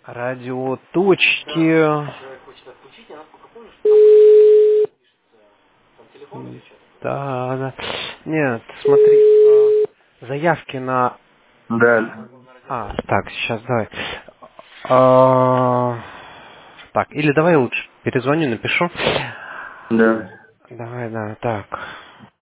Радиоточки. Да, да. Нет, смотри, заявки на... Да. Так, сейчас давай. Так, или давай лучше перезвоню, напишу. Да. Давай, да, так.